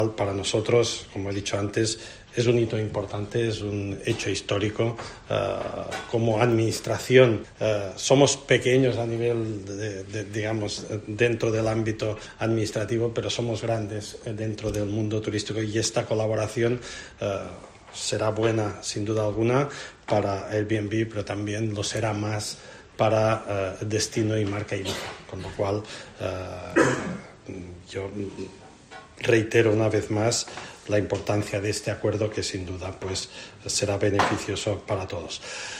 Para nosotros, como he dicho antes, es un hito importante, es un hecho histórico. Como administración somos pequeños a nivel, digamos, dentro del ámbito administrativo, pero somos grandes dentro del mundo turístico y esta colaboración será buena, sin duda alguna, para Airbnb, pero también lo será más para destino y marca Ibiza. Con lo cual, yo reitero una vez más la importancia de este acuerdo que sin duda pues será beneficioso para todos.